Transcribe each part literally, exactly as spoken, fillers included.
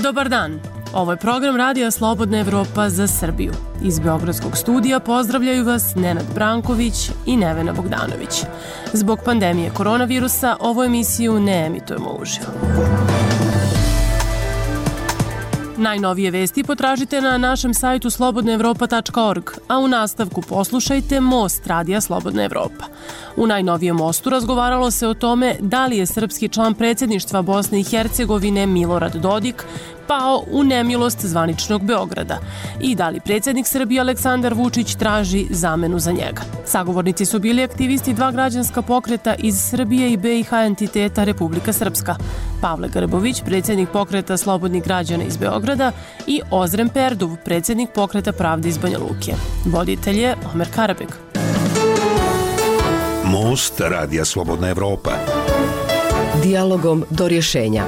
Dobar dan. Ovo je program Radija Slobodna Evropa za Srbiju. Iz Beogradskog studija pozdravljaju vas Nenad Branković i Nevena Bogdanović. Zbog pandemije koronavirusa ovu emisiju ne emitujemo uživo. Najnovije vesti potražite na našem sajtu slobodna evropa tačka org, a u nastavku poslušajte Most Radija Slobodna Evropa. U najnovijem Mostu razgovaralo se o tome da li je srpski član predsjedništva Bosne i Hercegovine Milorad Dodik pao u nemilost zvaničnog Beograda i da li predsjednik Srbije Aleksandar Vučić traži zamenu za njega. Sagovornici su bili aktivisti dva građanska pokreta iz Srbije i be i ha entiteta Republika Srpska, Pavle Grbović, predsjednik pokreta Slobodnih građana iz Beograda, i Ozren Perduv, predsjednik pokreta Pravde iz Banja Luke. Voditelj je Omer Karabek. Most Radija Slobodna Evropa. Dijalogom do rješenja.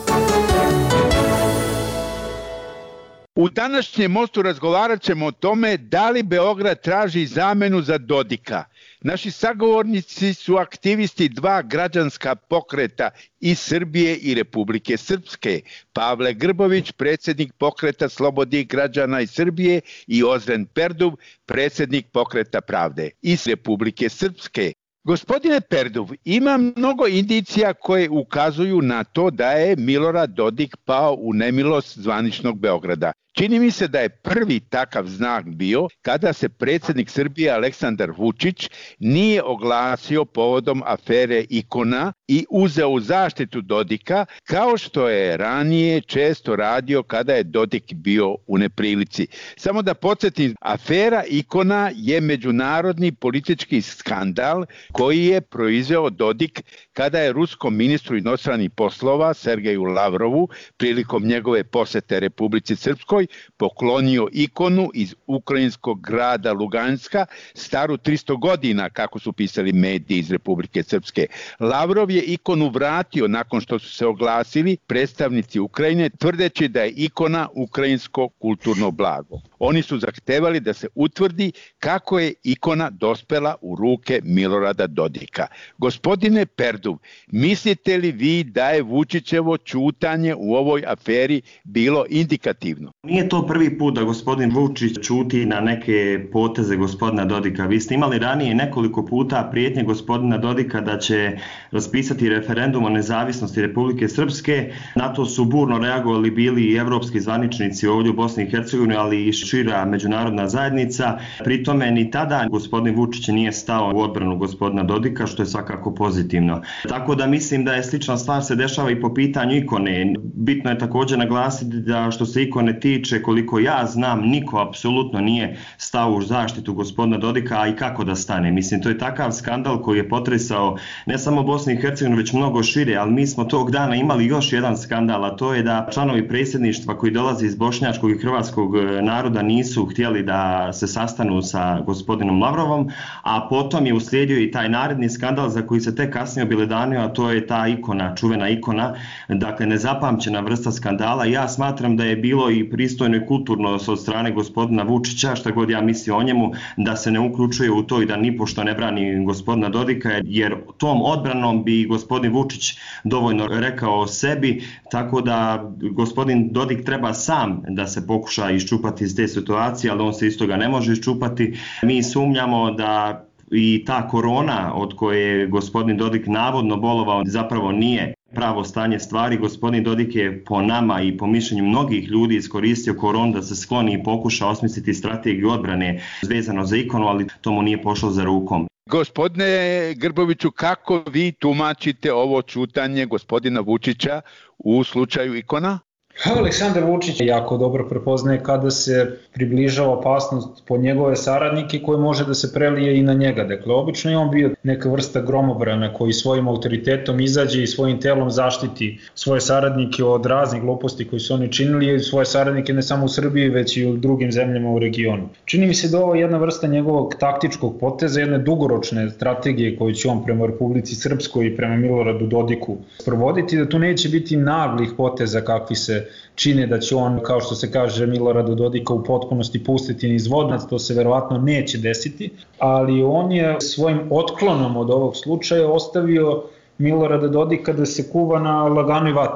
U današnjem Mostu razgovarat ćemo o tome da li Beograd traži zamenu za Dodika. Naši sagovornici su aktivisti dva građanska pokreta iz Srbije i Republike Srpske. Pavle Grbović, predsjednik pokreta Slobodnih građana iz Srbije, i Ozren Perduv, predsjednik pokreta Pravde iz Republike Srpske. Gospodine Perduv, ima mnogo indicija koje ukazuju na to da je Milorad Dodik pao u nemilost zvaničnog Beograda. Čini mi se da je prvi takav znak bio kada se predsjednik Srbije Aleksandar Vučić nije oglasio povodom afere Ikona i uzeo u zaštitu Dodika, kao što je ranije često radio kada je Dodik bio u neprilici. Samo da podsjetim, afera Ikona je međunarodni politički skandal koji je proizveo Dodik kada je ruskom ministru inostranih poslova Sergeju Lavrovu prilikom njegove posjete Republici Srpskoj poklonio ikonu iz ukrajinskog grada Luganska, staru tristo godina, kako su pisali mediji iz Republike Srpske. Lavrov je ikonu vratio nakon što su se oglasili predstavnici Ukrajine, tvrdeći da je ikona ukrajinsko kulturno blago. Oni su zahtevali da se utvrdi kako je ikona dospela u ruke Milorada Dodika. Gospodine Perduv, mislite li vi da je Vučićevo ćutanje u ovoj aferi bilo indikativno? Nije to prvi put da gospodin Vučić ćuti na neke poteze gospodina Dodika. Vi ste imali ranije nekoliko puta prijetnje gospodina Dodika da će raspisati referendum o nezavisnosti Republike Srpske. Na to su burno reagovali bili i evropski zvaničnici ovdje u Bosni i Hercegovini, ali i šira međunarodna zajednica. Pri tome ni tada gospodin Vučić nije stao u odbranu gospodina Dodika, što je svakako pozitivno. Tako da mislim da je slična stvar se dešava i po pitanju ikone. Bitno je također naglasiti da što se ikone tiče, koliko ja znam, niko apsolutno nije stao u zaštitu gospodina Dodika, a i kako da stane. Mislim, to je takav skandal koji je potresao ne samo Bosnu i Hercegovinu, već mnogo šire, ali mi smo tog dana imali još jedan skandal, a to je da članovi predsjedništva koji dolaze iz bošnjačkog i hrvatskog naroda nisu htjeli da se sastanu sa gospodinom Lavrovom, a potom je uslijedio i taj naredni skandal za koji se tek kasnije objelodanio, a to je ta ikona, čuvena ikona, dakle nezapamćena vrsta skandala. Ja smatram da je bilo i pristojno i kulturno od strane gospodina Vučića, šta god ja mislio o njemu, da se ne uključuje u to i da nipošto ne brani gospodina Dodika, jer tom odbranom bi gospodin Vučić dovoljno rekao o sebi, tako da gospodin Dodik treba sam da se pokuša iščupati iz te situacije, ali on se istoga ne može iščupati. Mi sumnjamo da i ta korona od koje je gospodin Dodik navodno bolovao zapravo nije pravo stanje stvari. Gospodin Dodik je po nama i po mišljenju mnogih ljudi iskoristio koronu da se skloni i pokuša osmisliti strategiju odbrane vezano za ikonu, ali to mu nije pošlo za rukom. Gospodine Grboviću, kako vi tumačite ovo ćutanje gospodina Vučića u slučaju ikona? Aleksandar Vučić jako dobro prepoznaje kada se približava opasnost po njegove saradnike koje može da se prelije i na njega. Dakle, obično je on bio neka vrsta gromobrana koji svojim autoritetom izađe i svojim telom zaštiti svoje saradnike od raznih gluposti koji su oni činili i svoje saradnike ne samo u Srbiji, već i u drugim zemljama u regionu. Čini mi se da ovo je jedna vrsta njegovog taktičkog poteza, jedne dugoročne strategije koju će on prema Republici Srpskoj i prema Miloradu Dodiku sprovoditi, da tu neće biti naglih poteza kakvi se čine da će on, kao što se kaže, Milorada Dodika u potpunosti pustiti niz vodac, to se verovatno neće desiti, ali on je svojim otklonom od ovog slučaja ostavio Milorada Dodika da se kuva na laganoj vatri.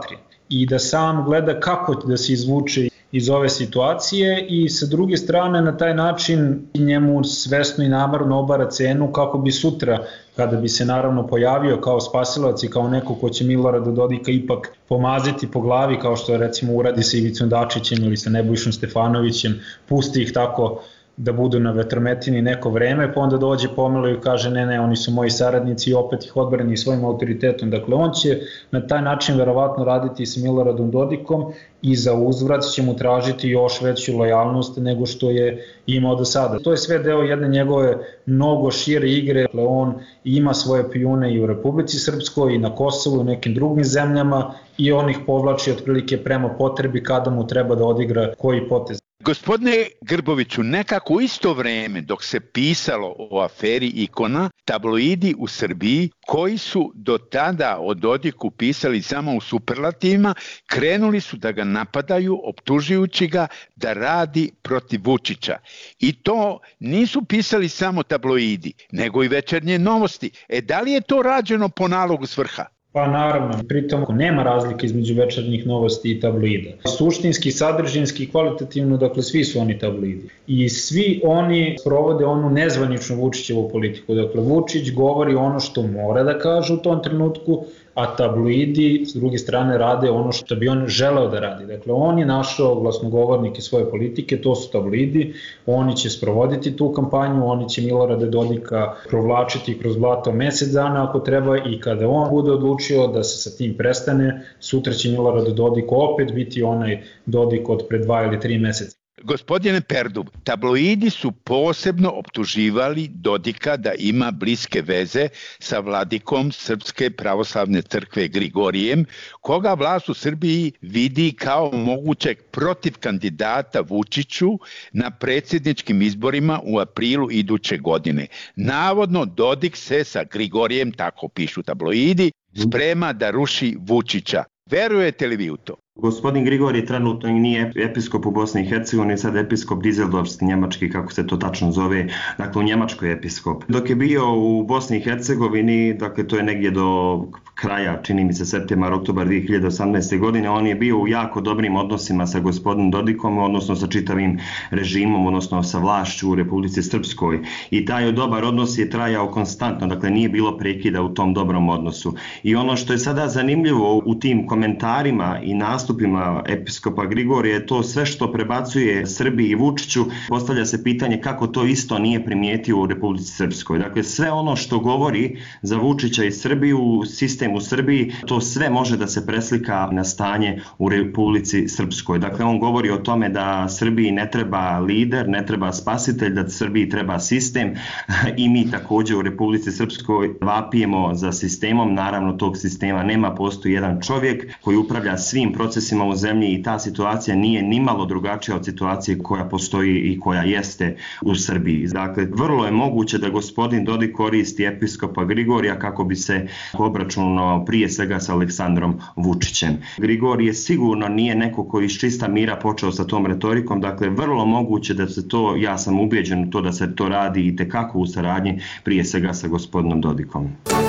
i da sam gleda kako da se izvuče iz ove situacije i sa druge strane na taj način njemu svesno i namerno obara cenu kako bi sutra, kada bi se naravno pojavio kao spasilac i kao neko ko će Milorada Dodika ipak pomaziti po glavi, kao što recimo uradi sa Ivicom Dačićem ili sa Nebojšom Stefanovićem, pusti ih tako da budu na vetrometini neko vreme, pa onda dođe pomelo i kaže ne, ne, oni su moji saradnici i opet ih odbrani svojim autoritetom. Dakle, on će na taj način verovatno raditi sa Miloradom Dodikom i za uzvrat će mu tražiti još veću lojalnost nego što je imao do sada. To je sve deo jedne njegove mnogo šire igre. Dakle, on ima svoje pijune i u Republici Srpskoj i na Kosovu i u nekim drugim zemljama i on ih povlači otprilike prema potrebi kada mu treba da odigra koji potez. Gospodine Grboviću, nekako u isto vreme dok se pisalo o aferi Ikona, tabloidi u Srbiji koji su do tada o Dodiku pisali samo u superlativima, krenuli su da ga napadaju optužujući ga da radi protiv Vučića. I to nisu pisali samo tabloidi, nego i Večernje novosti. E, da li je to rađeno po nalogu S vrha? Pa naravno, pritom nema razlike između Večernjih novosti i tabloida. Suštinski, sadržinski i kvalitativno, dakle svi su oni tabloidi. I svi oni provode onu nezvaničnu Vučićevu politiku. Dakle, Vučić govori ono što mora da kaže u tom trenutku, a tabloidi s druge strane rade ono što bi on želeo da radi. Dakle, on je našao glasnogovornike svoje politike, to su tabloidi, oni će sprovoditi tu kampanju, oni će Milorada Dodika provlačiti kroz blato mesec dana ako treba i kada on bude odlučio da se sa tim prestane, sutra će Milorad Dodik opet biti onaj Dodik od pre dva ili tri meseca. Gospodine Perdub, tabloidi su posebno optuživali Dodika da ima bliske veze sa vladikom Srpske pravoslavne crkve Grigorijem, koga vlast u Srbiji vidi kao mogućeg protiv kandidata Vučiću na predsjedničkim izborima u aprilu iduće godine. Navodno Dodik se sa Grigorijem, tako pišu tabloidi, sprema da ruši Vučića. Verujete li vi u to? Gospodin Grigorije trenutno nije episkop u Bosni i Hercegovini, sad episkop Dizeldorfski, njemački, kako se to tačno zove, dakle u Njemačkoj episkop. Dok je bio u Bosni i Hercegovini, dakle to je negdje do kraja, čini mi se septembar, oktobar dvije hiljade osamnaeste. godine, on je bio u jako dobrim odnosima sa gospodinom Dodikom, odnosno sa čitavim režimom, odnosno sa vlašću u Republici Srpskoj. I taj dobar odnos je trajao konstantno, dakle nije bilo prekida u tom dobrom odnosu. I ono što je sada zanimljivo u tim komentarima i nastupima episkopa Grigorija je to sve što prebacuje Srbiji i Vučiću, postavlja se pitanje kako to isto nije primijetio u Republici Srpskoj. Dakle, sve ono što govori za Vučića i Srbiju, sistem u Srbiji, to sve može da se preslika na stanje u Republici Srpskoj. Dakle, on govori o tome da Srbiji ne treba lider, ne treba spasitelj, da Srbiji treba sistem i mi također u Republici Srpskoj vapijemo za sistemom. Naravno, tog sistema nema, postoji jedan čovjek koji upravlja svim procesima u zemlji i ta situacija nije nimalo drugačija od situacije koja postoji i koja jeste u Srbiji. Dakle, vrlo je moguće da gospodin Dodik koristi episkopa Grigorija kako bi se obračunao prije svega sa Aleksandrom Vučićem. Grigorije sigurno nije neko koji iz čista mira počeo sa tom retorikom, dakle vrlo moguće da se to, ja sam ubeđen u to da se to radi i tekako u saradnji prije svega sa gospodinom Dodikom.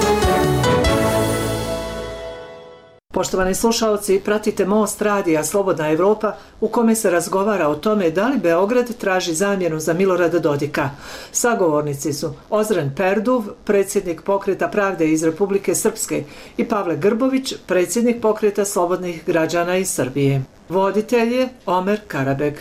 Poštovani slušalci, pratite Most radija Slobodna Evropa u kome se razgovara o tome da li Beograd traži zamjenu za Milorada Dodika. Sagovornici su Ozren Perduv, predsjednik Pokreta pravde iz Republike Srpske i Pavle Grbović, predsjednik Pokreta slobodnih građana iz Srbije. Voditelj je Omer Karabeg.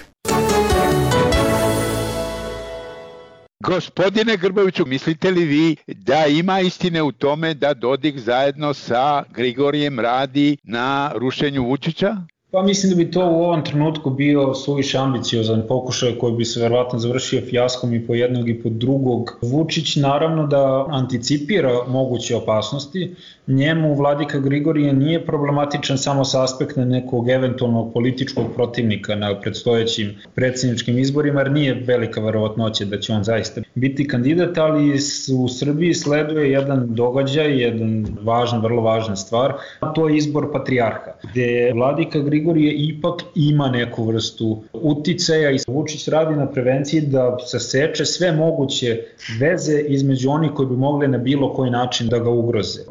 Gospodine Grboviću, mislite li vi da ima istine u tome da Dodik zajedno sa Grigorijem radi na rušenju Vučića? Pa mislim da bi to u ovom trenutku bio suviše ambiciozan pokušaj koji bi se verovatno završio fijaskom i po jednog i po drugog. Vučić naravno da anticipira moguće opasnosti. Njemu vladika Grigorije nije problematičan samo sa aspekta nekog eventualnog političkog protivnika na predstojećim predsjedničkim izborima, jer nije velika verovatnoća da će on zaista biti kandidat, ali u Srbiji sleduje jedan događaj, jedan važan, vrlo važna stvar, a to je izbor patrijarha, gde vladika Grigorije ipak ima neku vrstu uticaja i Vučić radi na prevenciji da saseče sve moguće veze između onih koji bi mogli na bilo koji način da ga ugroze. Rekao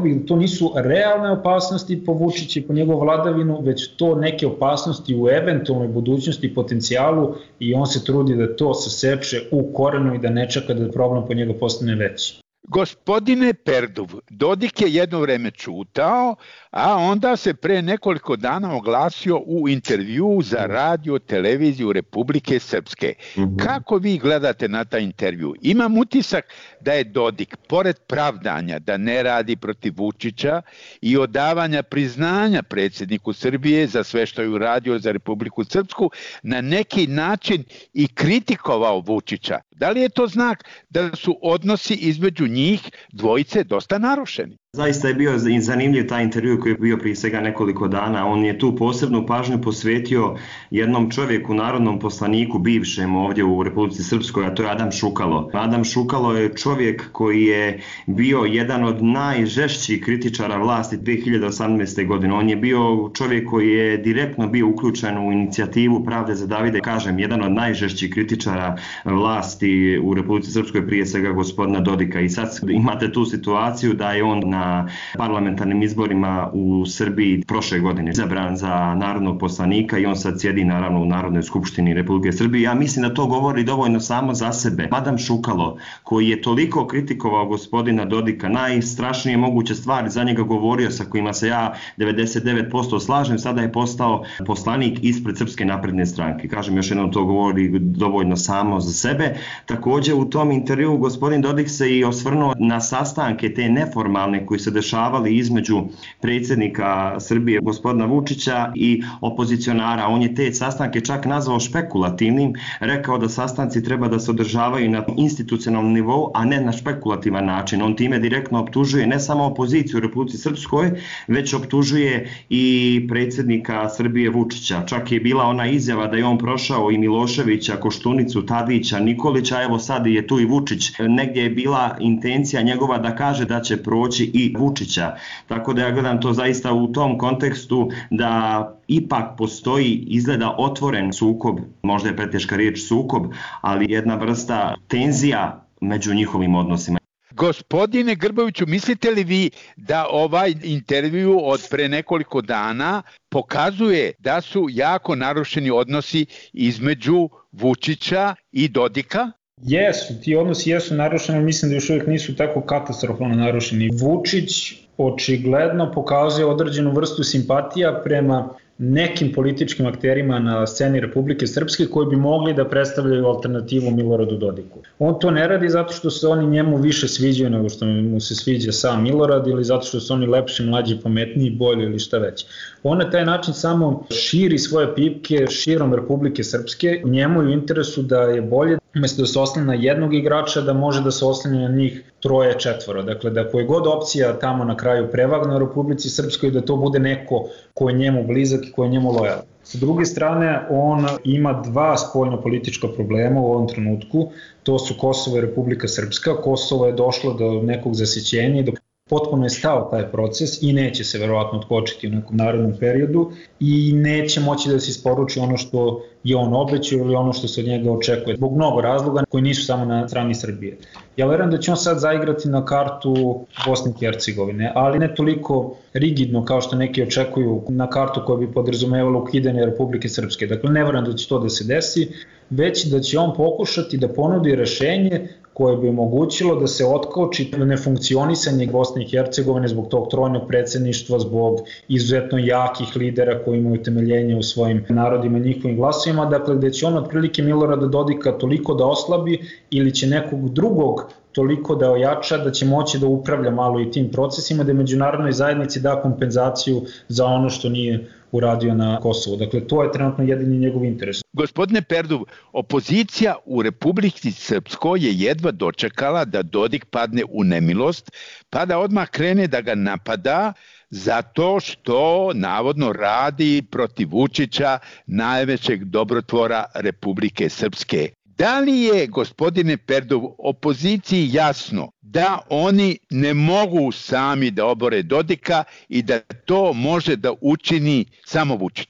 rekao bih da to nisu realne opasnosti po Vučića i po njegovu vladavinu, već to neke opasnosti u eventualnoj budućnosti i potencijalu i on se trudi da to saseče u korenu i da ne čeka da problem po njega postane veći. Gospodine Perdov, Dodik je jedno vreme čutao, a onda se pre nekoliko dana oglasio u intervju za radio televiziju Republike Srpske. Mm-hmm. Kako vi gledate na taj intervju? Imam utisak da je Dodik, pored pravdanja da ne radi protiv Vučića i odavanja priznanja predsjedniku Srbije za sve što je uradio za Republiku Srpsku, na neki način i kritikovao Vučića. Da li je to znak da su odnosi između njih dvojice dosta narušeni? Zaista je bio zanimljiv taj intervju koji je bio prije svega nekoliko dana. On je tu posebnu pažnju posvetio jednom čovjeku, narodnom poslaniku, bivšem ovdje u Republici Srpskoj, a to je Adam Šukalo. Adam Šukalo je čovjek koji je bio jedan od najžešćih kritičara vlasti dve hiljade osamnaeste. godine. On je bio čovjek koji je direktno bio uključen u inicijativu Pravde za Davide, kažem, jedan od najžešćih kritičara vlasti u Republici Srpskoj, prije svega gospodina Dodika. I sad imate tu situaciju da je on na na parlamentarnim izborima u Srbiji prošle godine izabran za narodnog poslanika i on sad sjedi naravno u Narodnoj skupštini Republike Srbije. Ja mislim da to govori dovoljno samo za sebe. Adam Šukalo, koji je toliko kritikovao gospodina Dodika, najstrašnije moguće stvari za njega govorio, sa kojima se ja devedeset devet posto slažem, sada je postao poslanik ispred Srpske napredne stranke. Kažem, još jednom, to govori dovoljno samo za sebe. Također u tom intervju gospodin Dodik se i osvrnuo na sastanke te neformalne koji se dešavali između predsjednika Srbije gospodina Vučića i opozicionara. On je te sastanke čak nazvao špekulativnim, rekao da sastanci treba da se održavaju na institucionalnom nivou, a ne na špekulativan način. On time direktno optužuje ne samo opoziciju u Republici Srpskoj, već optužuje i predsjednika Srbije Vučića. Čak je bila ona izjava da je on prošao i Miloševića, Koštunicu, Tadića, Nikolića, evo sad je tu i Vučić. Negdje je bila intencija njegova da kaže da će proći i Vučića. Tako da ja gledam to zaista u tom kontekstu da ipak postoji, izgleda, otvoren sukob, možda je preteška riječ sukob, ali jedna vrsta tenzija među njihovim odnosima. Gospodine Grboviću, mislite li vi da ovaj intervju od pre nekoliko dana pokazuje da su jako narušeni odnosi između Vučića i Dodika? Jesu, ti odnosi jesu narušeni, mislim da još uvijek nisu tako katastrofalno narušeni. Vučić očigledno pokazuje određenu vrstu simpatija prema nekim političkim akterima na sceni Republike Srpske koji bi mogli da predstavljaju alternativu Miloradu Dodiku. On to ne radi zato što se oni njemu više sviđaju nego što mu se sviđa sam Milorad ili zato što su oni lepši, mlađi, pametniji, bolji ili šta već. On na taj način samo širi svoje pipke širom Republike Srpske. Njemu je u interesu da je bolje, umjesto da se oslanja na jednog igrača, da može da se oslanja na njih troje, četvoro. Dakle, da koje god opcija tamo na kraju prevagne u Republici Srpskoj, da to bude neko ko je njemu blizak i ko je njemu lojalan. Sa druge strane, on ima dva spoljno-politička problema u ovom trenutku. To su Kosovo i Republika Srpska. Kosovo je došlo do nekog zasićenja i do potpuno je stao taj proces i neće se verovatno otkočiti u nekom narednom periodu i neće moći da se isporuči ono što je on obećao ili ono što se od njega očekuje. Zbog mnogo razloga koji nisu samo na strani Srbije. Ja verujem da će on sad zaigrati na kartu Bosne i Hercegovine, ali ne toliko rigidno kao što neki očekuju na kartu koja bi podrazumevala ukidanje Republike Srpske. Dakle, ne verujem da će to da se desi, već da će on pokušati da ponudi rešenje koje bi omogućilo da se otkoči nefunkcionisanje Bosne i Hercegovine zbog tog trojnog predsjedništva, zbog izuzetno jakih lidera koji imaju temeljenje u svojim narodima i njihovim glasovima, dakle gde će on otprilike Milorada Dodika toliko da oslabi ili će nekog drugog toliko da ojača da će moći da upravlja malo i tim procesima, da međunarodnoj zajednici da kompenzaciju za ono što nije uradio na Kosovu. Dakle, to je trenutno jedini njegov interes. Gospodine Perdov, opozicija u Republici Srpskoj je jedva dočekala da Dodik padne u nemilost, pa da odmah krene da ga napada zato što navodno radi protiv Vučića, najvećeg dobrotvora Republike Srpske. Da li je, gospodine Perdov, opoziciji jasno da oni ne mogu sami da obore Dodika i da to može da učini samo Vučić?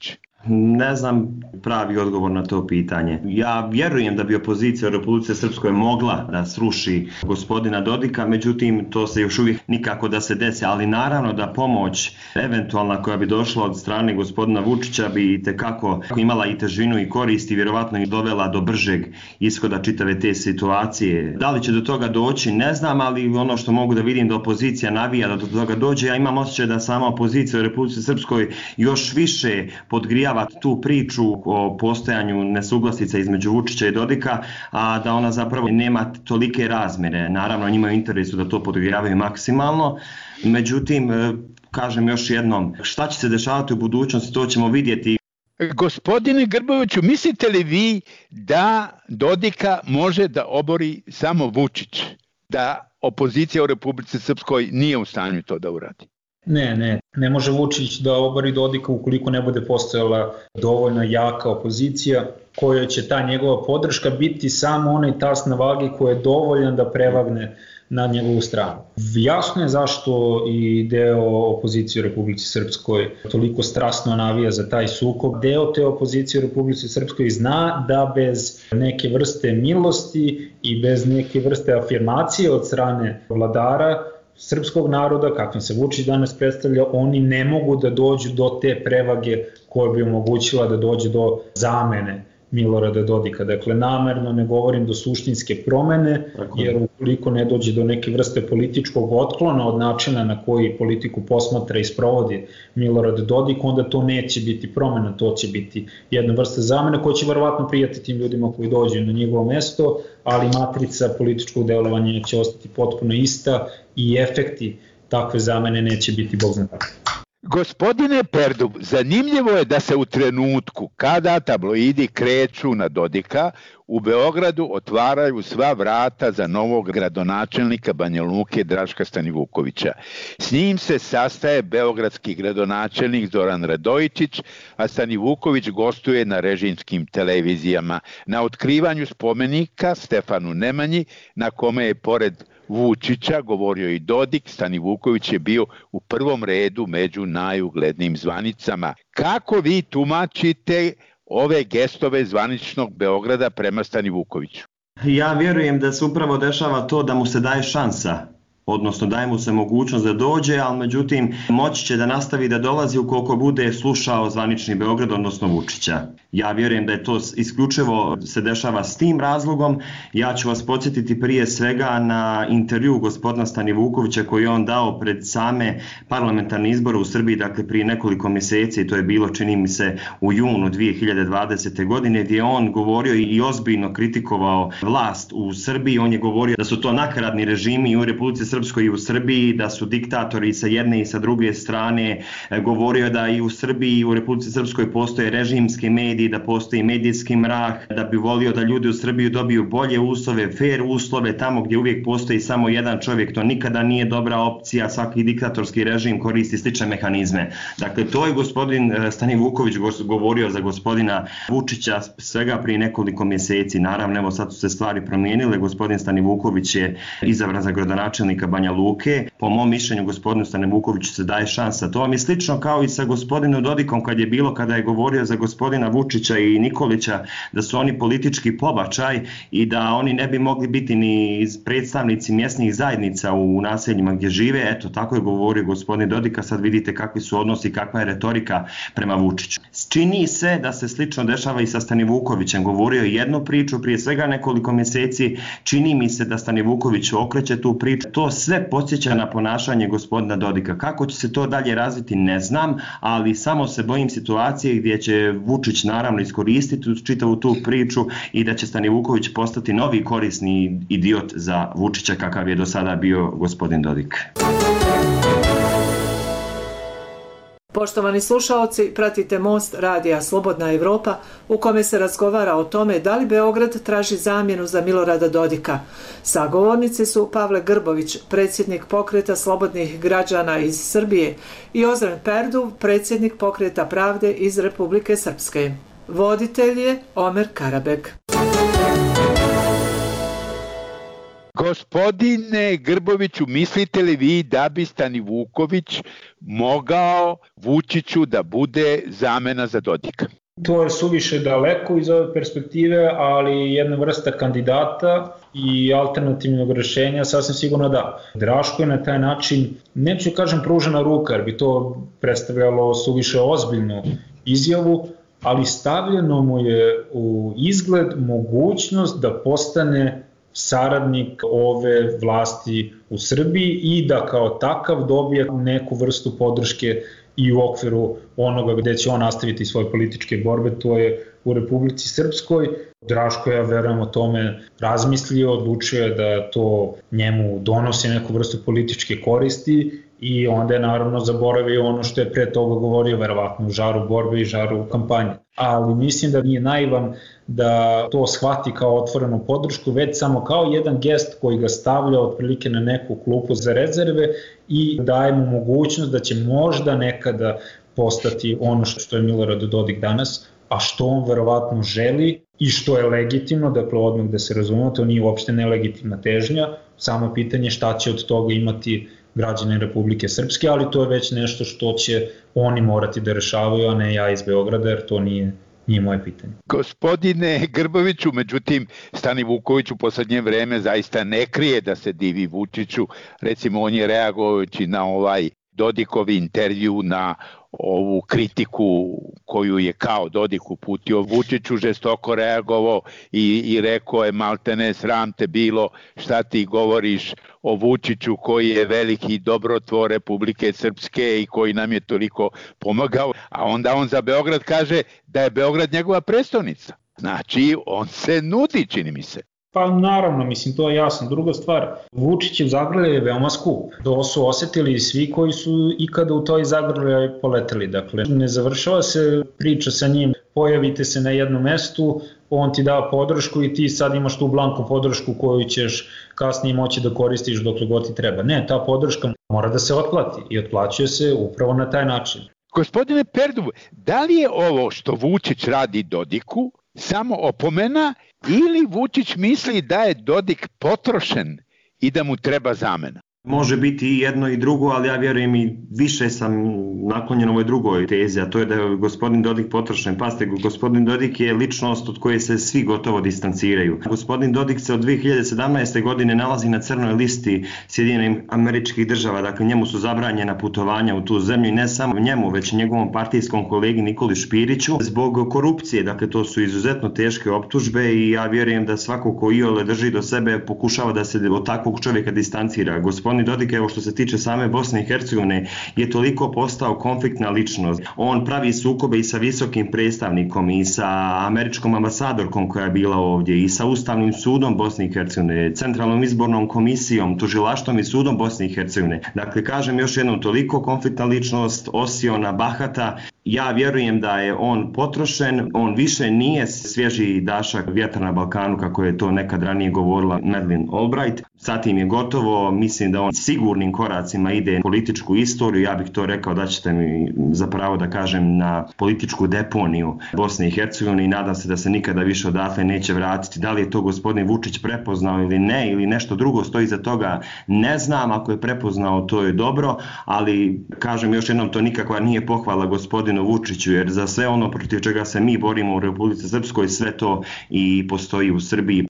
Ne znam pravi odgovor na to pitanje. Ja vjerujem da bi opozicija u Republici Srpskoj mogla da sruši gospodina Dodika, međutim to se još uvijek nikako da se desi, ali naravno da pomoć eventualna koja bi došla od strane gospodina Vučića bi itekako imala i težinu i korist i vjerovatno i dovela do bržeg ishoda čitave te situacije. Da li će do toga doći, ne znam, ali ono što mogu da vidim da opozicija navija da do toga dođe, ja imam osjećaj da sama opozicija u Republici Srpskoj još više podgrija tu priču o postojanju nesuglasica između Vučića i Dodika, a da ona zapravo nema tolike razmjere. Naravno, njima je u interesu da to podgrijavaju maksimalno, međutim, kažem još jednom, šta će se dešavati u budućnosti, to ćemo vidjeti. Gospodine Grboviću, mislite li vi da Dodika može da obori samo Vučić, da opozicija u Republici Srpskoj nije u stanju to da uradi? Ne, ne, ne može Vučić da obori Dodika ukoliko ne bude postojala dovoljno jaka opozicija kojoj će ta njegova podrška biti samo onaj tas na vagi koji je dovoljan da prevagne na njegovu stranu. Jasno je zašto i deo opozicije u Republici Srpskoj toliko strasno navija za taj sukob. Deo te opozicije u Republici Srpskoj zna da bez neke vrste milosti i bez neke vrste afirmacije od strane vladara srpskog naroda, kakvim se Vučić danas predstavlja, oni ne mogu da dođu do te prevage koja bi omogućila da dođe do zamene Milorada Dodika. Dakle, namerno ne govorim do suštinske promene, jer ukoliko ne dođe do neke vrste političkog otklona od načina na koji politiku posmatra i sprovodi Milorad Dodik, onda to neće biti promena, to će biti jedna vrsta zamene koja će verovatno prijati tim ljudima koji dođu na njegovo mesto, ali matrica političkog delovanja će ostati potpuno ista i efekti takve zamene neće biti bog zna kako. Gospodine Perdub, zanimljivo je da se u trenutku kada tabloidi kreću na Dodika, u Beogradu otvaraju sva vrata za novog gradonačelnika Banja Luke Draška Stanivukovića. S njim se sastaje beogradski gradonačelnik Zoran Radojičić, a Stanivuković gostuje na režimskim televizijama. Na otkrivanju spomenika Stefanu Nemanji, na kome je pored Vučića govorio i Dodik, Stanivuković je bio u prvom redu među najuglednijim zvanicama. Kako vi tumačite ove gestove zvaničnog Beograda prema Stanivukoviću? Ja vjerujem da se upravo dešava to da mu se daje šansa, odnosno daje mu se mogućnost da dođe, ali međutim moći će da nastavi da dolazi ukoliko bude slušao zvanični Beograd, odnosno Vučića. Ja vjerujem da je to isključivo se dešava s tim razlogom. Ja ću vas podsjetiti prije svega na intervju gospodina Stanivukovića koji je on dao pred same parlamentarne izbore u Srbiji, dakle prije nekoliko mjeseci, to je bilo čini mi se u junu dvije hiljade dvadesete. godine, gdje je on govorio i ozbiljno kritikovao vlast u Srbiji. On je govorio da su to nakaradni režimi u Republici Srpskoj i u Srbiji, da su diktatori sa jedne i sa druge strane. Govorio da i u Srbiji i u Republici Srpskoj postoje režimski mediji, da postoji medijski mrah, da bi volio da ljudi u Srbiji dobiju bolje uslove, fair uslove, tamo gdje uvijek postoji samo jedan čovjek. To nikada nije dobra opcija, svaki diktatorski režim koristi slične mehanizme. Dakle, to je gospodin Stanivuković govorio za gospodina Vučića svega prije nekoliko mjeseci. Naravno, evo sad su se stvari promijenile, gospodin Stanivuković je izabran za gradonačelnika Banja Luke. Po mom mišljenju gospodinu Stanivukoviću se daje šansa. To vam je slično kao i sa gospodinom Dodikom kad je bilo, kada je govorio za gospodina Vučića i Nikolića, da su oni politički pobačaj i da oni ne bi mogli biti ni predstavnici mjesnih zajednica u naseljima gdje žive. Eto, tako je govorio gospodin Dodika. Sad vidite kakvi su odnosi, kakva je retorika prema Vučiću. Čini se da se slično dešava i sa Stanivukovićem. Govorio je jednu priču prije svega nekoliko mjeseci. Čini mi se da Stanivuković okreće tu priču. To sve podsjeća na ponašanje gospodina Dodika. Kako će se to dalje razviti, ne znam, ali samo se bojim situacije gdje će Vučić naravno iskoristiti čitavu tu priču i da će Stanivuković postati novi korisni idiot za Vučića kakav je do sada bio gospodin Dodik. Poštovani slušaoci, pratite Most radija Slobodna Evropa u kome se razgovara o tome da li Beograd traži zamjenu za Milorada Dodika. Sagovornici su Pavle Grbović, predsjednik pokreta slobodnih građana iz Srbije, i Ozren Perduv, predsjednik pokreta Pravde iz Republike Srpske. Voditelj je Omer Karabek. Gospodine Grboviću, mislite li vi da bi Stani Vuković mogao Vučiću da bude zamena za Dodika? To je suviše daleko iz ove perspektive, ali jedna vrsta kandidata i alternativnog rešenja sasvim sigurno da. Draško je na taj način, neću kažem pružena ruka, jer bi to predstavljalo suviše ozbiljnu izjavu, ali stavljeno mu je u izgled mogućnost da postane saradnik ove vlasti u Srbiji i da kao takav dobije neku vrstu podrške i u okviru onoga gde će on nastaviti svoje političke borbe, to je u Republici Srpskoj. Draško, ja verujem, o tome razmislio, odlučio je da to njemu donosi neku vrstu političke koristi i onda je naravno zaboravio ono što je pre toga govorio, verovatno u žaru borbe i žaru kampanje. Ali mislim da nije naivan da to shvati kao otvorenu podršku, već samo kao jedan gest koji ga stavlja otprilike na neku klupu za rezerve i daje mu mogućnost da će možda nekada postati ono što je Milorad Dodik danas, a što on verovatno želi i što je legitimno, dakle odmah da se razumemo, to nije uopšte nelegitimna težnja, samo pitanje šta će od toga imati građani Republike Srpske, ali to je već nešto što će oni morati da rešavaju, a ne ja iz Beograda, jer to nije, nije moje pitanje. Gospodine Grboviću, međutim, Stani Vuković u poslednje vreme zaista ne krije da se divi Vučiću. Recimo, on je reagujući na ovaj Dodikov intervju, na ovu kritiku koju je kao Dodik uputio Vučiću, žestoko reagovao i, i rekao je maltene sram te bilo šta ti govoriš o Vučiću koji je veliki dobrotvor Republike Srpske i koji nam je toliko pomagao, a onda on za Beograd kaže da je Beograd njegova prestonica. Znači, on se nudi, čini mi se. Pa naravno, mislim, to je jasno. Druga stvar, Vučićev zagrljaj je veoma skup. To su osetili svi koji su ikada u toj zagrljaj poleteli. Dakle, ne završava se priča sa njim, pojavite se na jednom mestu, on ti da podršku i ti sad imaš tu blanku podršku koju ćeš kasnije moći da koristiš dokle god ti treba. Ne, ta podrška mora da se otplati i otplaćuje se upravo na taj način. Gospodine Perduv, da li je ovo što Vučić radi Dodiku samo opomena ili Vučić misli da je Dodik potrošen i da mu treba zamena? Može biti i jedno i drugo, ali ja vjerujem i više sam naklonjen ovoj drugoj tezi, a to je da je gospodin Dodik potrošen. Pazite, gospodin Dodik je ličnost od koje se svi gotovo distanciraju. Gospodin Dodik se od dve hiljade sedamnaeste. godine nalazi na crnoj listi Sjedinjenih Američkih Država, dakle njemu su zabranjena putovanja u tu zemlju i ne samo njemu, već i njegovom partijskom kolegi Nikoli Špiriću zbog korupcije. Dakle, to su izuzetno teške optužbe i ja vjerujem da svako ko iole drži do sebe pokušava da se od takvog čovjeka distancira. Gospodin Dodik, evo što se tiče same Bosne i Hercegovine, je toliko postao konfliktna ličnost. On pravi sukobe i sa visokim predstavnikom i sa američkom ambasadorkom koja je bila ovdje i sa Ustavnim sudom Bosne i Hercegovine, Centralnom izbornom komisijom, tužilaštvom i sudom Bosne i Hercegovine. Dakle, kažem još jednom, toliko konfliktna ličnost, osiona, bahata. Ja vjerujem da je on potrošen, on više nije svježi dašak vjetra na Balkanu kako je to nekad ranije govorila Madeleine Albright. Sa tim je gotovo, mislim da on sigurnim koracima ide političku istoriju, ja bih to rekao da ćete mi zapravo da kažem na političku deponiju Bosne i Hercegovine i nadam se da se nikada više odatle neće vratiti. Da li je to gospodin Vučić prepoznao ili ne, ili nešto drugo stoji za toga, ne znam. Ako je prepoznao, to je dobro, ali kažem još jednom, to nikakva nije pohvala gospodinu Vučiću, jer za sve ono protiv čega se mi borimo u Republici Srpskoj, sve to i postoji u Srbiji.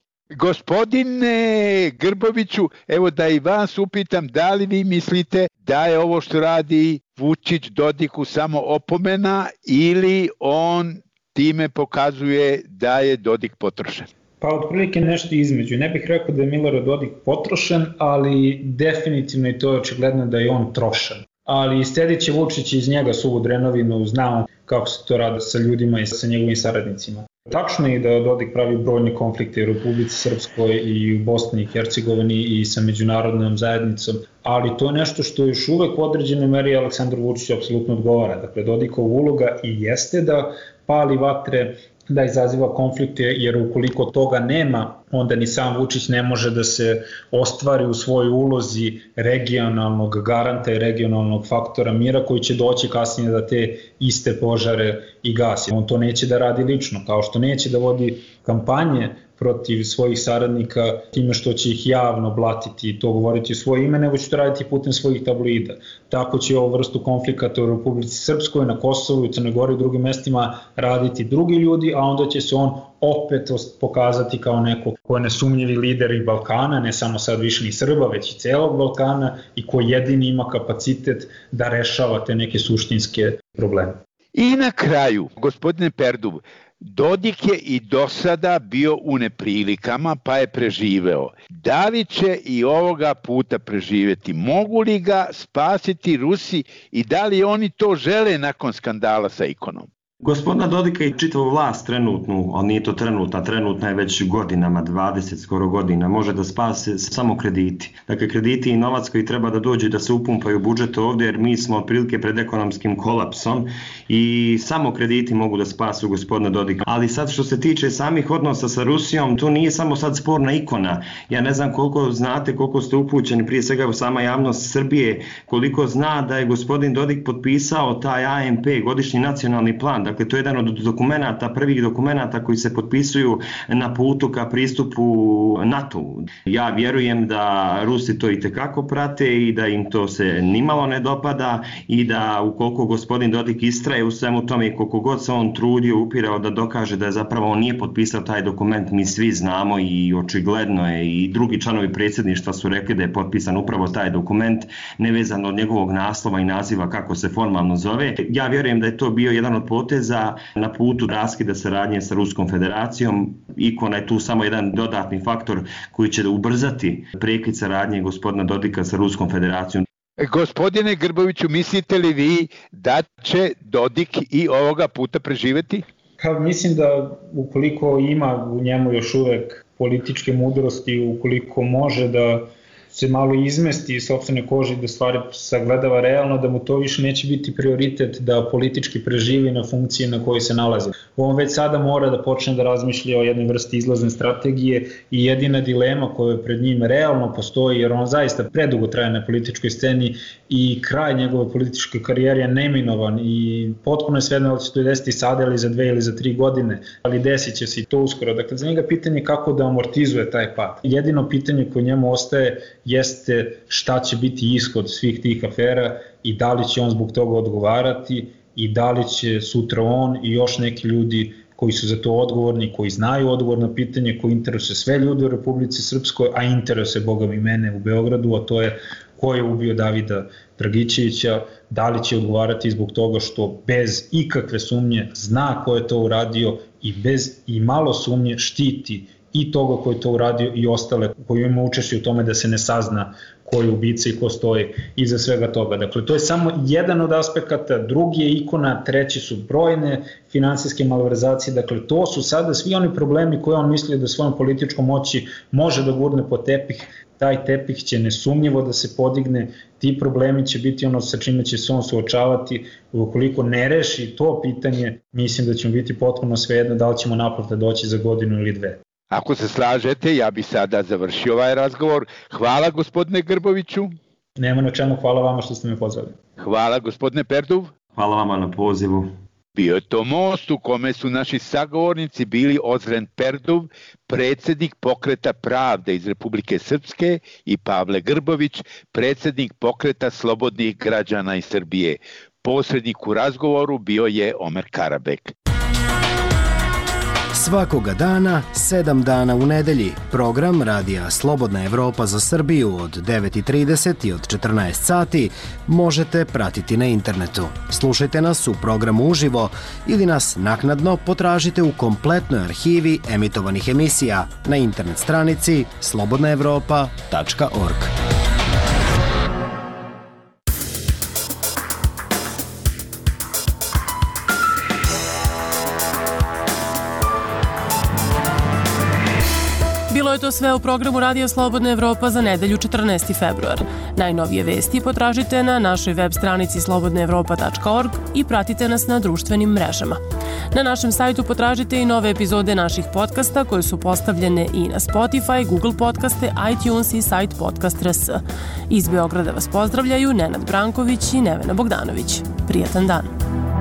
Gospodine Grboviću, evo da i vas upitam, da li vi mislite da je ovo što radi Vučić Dodiku samo opomena ili on time pokazuje da je Dodik potrošen? Pa otprilike nešto između. Ne bih rekao da je Milorad Dodik potrošen, ali definitivno i to je očigledno da je on trošan. Ali sledit će Vučić iz njega suvu drenovinu, znamo kako se to radi sa ljudima i sa njegovim saradnicima. Tačno je da Dodik pravi brojne konflikte u Republici Srpskoj i u Bosni i Hercegovini i sa međunarodnom zajednicom, ali to je nešto što još uvek u određenoj meri Aleksandar Vučić apsolutno odgovara. Dakle, Dodikova uloga i jeste da pali vatre, da izaziva konflikte, jer ukoliko toga nema, onda ni sam Vučić ne može da se ostvari u svojoj ulozi regionalnog garanta i regionalnog faktora mira koji će doći kasnije da te iste požare i gasi. On to neće da radi lično, kao što neće da vodi kampanje protiv svojih saradnika time što će ih javno blatiti i to govoriti u svoje ime, nego će to raditi putem svojih tabloida. Tako će ovu vrstu konflikata u Republici Srpskoj, na Kosovu, u Crnoj Gori i drugim mestima raditi drugi ljudi, a onda će se on opet pokazati kao neko ko je nesumnjivi lider i Balkana, ne samo sad više ni Srba, već i celog Balkana i ko jedini ima kapacitet da rešava te neke suštinske probleme. I na kraju, gospodine Perduv, Dodik je i do sada bio u neprilikama pa je preživeo. Da li će i ovoga puta preživeti? Mogu li ga spasiti Rusi i da li oni to žele nakon skandala sa ikonom? Gospodina Dodika i čitavu vlast trenutnu, ali nije to trenutna, trenutna je već godinama, dvadeset skoro godina, može da spase samo krediti. Dakle, krediti i novac koji treba da dođe da se upumpaju u budžet ovdje, jer mi smo otprilike pred ekonomskim kolapsom i samo krediti mogu da spasu gospodina Dodika. Ali sad što se tiče samih odnosa sa Rusijom, to nije samo sad sporna ikona. Ja ne znam koliko znate, koliko ste upućeni, prije svega sama javnost Srbije, koliko zna da je gospodin Dodik potpisao taj A M P, godišnji nacionalni plan. Dakle, to je jedan od dokumenata, prvih dokumenata koji se potpisuju na putu ka pristupu NATO-u. Ja vjerujem da Rusi to i tekako prate i da im to se nimalo ne dopada i da ukoliko gospodin Dodik istraje u svemu tome i koliko god se on trudio, upirao da dokaže da je zapravo on nije potpisao taj dokument, mi svi znamo i očigledno je i drugi članovi predsjedništva su rekli da je potpisan upravo taj dokument, nevezan od njegovog naslova i naziva kako se formalno zove. Ja vjerujem da je to bio jedan od poteza na putu raskida saradnje sa Ruskom federacijom. Ikona je tu samo jedan dodatni faktor koji će ubrzati prekid saradnje gospodina Dodika sa Ruskom federacijom. Gospodine Grboviću, mislite li vi da će Dodik i ovoga puta preživeti? Pa, mislim da ukoliko ima u njemu još uvek političke mudrosti, ukoliko može da se malo izmesti iz sopstvene kože i da stvari sagledava realno, da mu to više neće biti prioritet da politički preživi na funkciji na kojoj se nalazi. On već sada mora da počne da razmišlja o jednoj vrsti izlazne strategije i jedina dilema koja pred njim realno postoji, jer on zaista predugo traje na političkoj sceni i kraj njegove političke karijere je neminovan i potpuno je svejedno da li će to desiti sada ili za dve ili za tri godine, ali desit će se i to uskoro. Dakle, za njega pitanje je kako da amortizuje taj pad. Jedino pitanje koje njemu ostaje jeste šta će biti ishod svih tih afera i da li će on zbog toga odgovarati i da li će sutra on i još neki ljudi koji su za to odgovorni, koji znaju odgovor na pitanje koji interesuje sve ljude u Republici Srpskoj, a interesuje Boga mi mene u Beogradu, a to je ko je ubio Davida Dragićevića, da li će odgovarati zbog toga što bez ikakve sumnje zna ko je to uradio i bez i malo sumnje štiti i toga koji je to uradio i ostale koji ima učešće u tome da se ne sazna ko je ubica i ko stoji iza svega toga. Dakle, to je samo jedan od aspekata, drugi je ikona, treći su brojne finansijske malverzacije, dakle, to su sada svi oni problemi koje on misli da svojom političkom moći može da gurne po tepih, taj tepih će nesumnjivo da se podigne, ti problemi će biti ono sa čime će se on suočavati, ukoliko ne reši to pitanje, mislim da ćemo biti potpuno svejedno da li ćemo naplata doći za godinu ili dve. Ako se slažete, ja bi sada završio ovaj razgovor. Hvala gospodine Grboviću. Nema na čemu, hvala vama što ste me pozvali. Hvala gospodine Perduv. Hvala vama na pozivu. Bio je to most u kome su naši sagovornici bili Ozren Perduv, predsjednik Pokreta pravde iz Republike Srpske, i Pavle Grbović, predsjednik Pokreta slobodnih građana iz Srbije. Posrednik u razgovoru bio je Omer Karabek. Svakoga dana, sedam dana u nedelji, program Radija Slobodna Evropa za Srbiju od devet i trideset i od četrnaest sati možete pratiti na internetu. Slušajte nas u programu uživo ili nas naknadno potražite u kompletnoj arhivi emitovanih emisija na internet stranici slobodna evropa tačka org. Bilo je to sve u programu Radija Slobodna Evropa za nedelju četrnaesti februar. Najnovije vesti potražite na našoj web stranici slobodna evropa tačka org i pratite nas na društvenim mrežama. Na našem sajtu potražite i nove epizode naših podcasta koje su postavljene i na Spotify, Google podcaste, iTunes i sajt podcast tačka rs. Iz Beograda vas pozdravljaju Nenad Branković i Nevena Bogdanović. Prijatan dan!